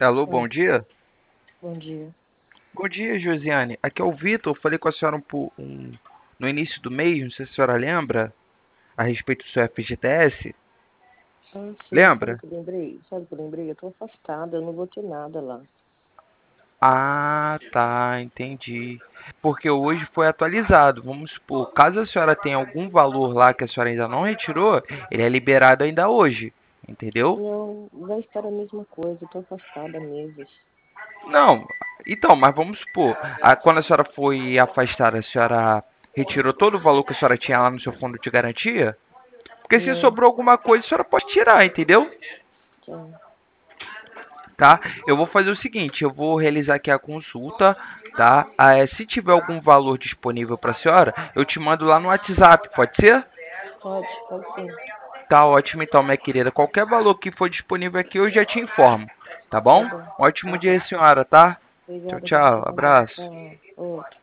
Alô, bom Oi, dia. bom dia. Bom dia, Josiane. Aqui é o Vitor. Eu falei com a senhora no início do mês, não sei se a senhora lembra, a respeito do seu FGTS. Ah, sim, sabe o Lembra? que eu lembrei? Sabe o que eu lembrei? Eu tô afastada, eu não vou ter nada lá. Ah, tá, entendi. Porque hoje foi atualizado. Vamos supor, caso a senhora tenha algum valor lá que a senhora ainda não retirou, ele é liberado ainda hoje. Entendeu? Não, vai estar a mesma coisa, eu tô afastada há meses. Não, então, mas vamos supor, quando a senhora foi afastada, a senhora retirou todo o valor que a senhora tinha lá no seu fundo de garantia? Porque se Não, sobrou alguma coisa, a senhora pode tirar, entendeu? tá, Tá? Eu vou fazer o seguinte, eu vou realizar aqui a consulta, tá? Se tiver algum valor disponível para a senhora, eu te mando lá no WhatsApp, pode ser? pode sim. Tá ótimo então, minha querida. Qualquer valor que for disponível aqui, eu já te informo, tá bom? Tá Ótimo bom, dia, tá. senhora, tá? Tchau, Obrigada pra você tchau. também. Abraço. Tchau, outro.